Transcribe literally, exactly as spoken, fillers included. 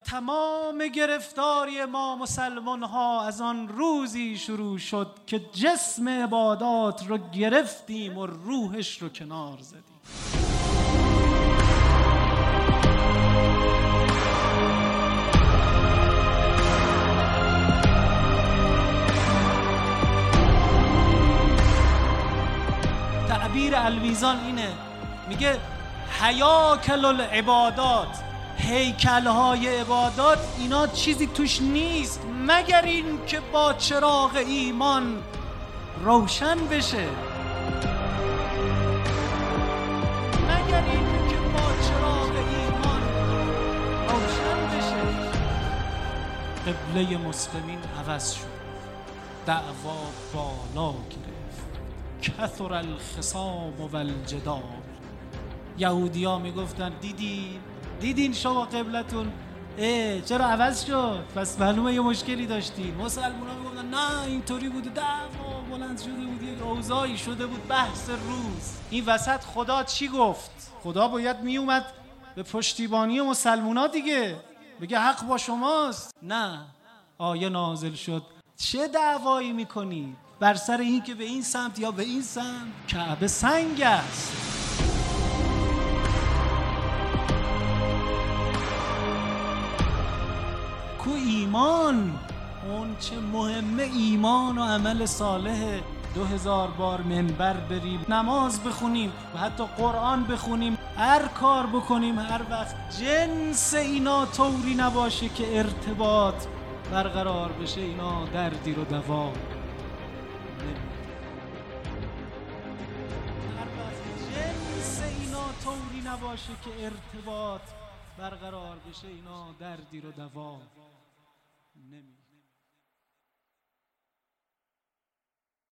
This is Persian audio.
تمام گرفتاری ما مسلمان ها از آن روزی شروع شد که جسم عبادات رو گرفتیم و روحش رو کنار زدیم. تعبیر الویزان اینه، میگه هیاکل العبادات، هیکل‌های عبادات اینا چیزی توش نیست مگر این که با چراغ ایمان روشن بشه، مگر این که با چراغ ایمان روشن بشه. قبله مسلمین عوض شد، دعوا بالا گرفت، کثر الخصام و الجدال. یهودی ها میگفتن دیدی دیدین شما قبلتون اه چرا عوض شد؟ پس معلومه یه مشکلی داشتین. مسلمان ها میگفتن نه اینطوری بوده، دعوا بلند شده بود، یک اوضاعی شده بود، بحث روز. این وسط خدا چی گفت؟ خدا باید میومد به پشتیبانی مسلمان ها دیگه، بگه حق با شماست. نه، آیه نازل شد چه دعوایی میکنید بر سر این که به این سمت یا به این سمت؟ کعبه سنگ است. کو ایمان، اون چه مهمه ایمان و عمل صالح. دو هزار بار منبر بریم، نماز بخونیم و حتی قرآن بخونیم، هر کار بکنیم، هر وقت جنس اینا طوری نباشه که ارتباط برقرار بشه، اینا دردی رو دوا نمیده. هر وقت جنس اینا طوری نباشه که ارتباط برقرار بشه، اینا دردی رو دوا نمیده.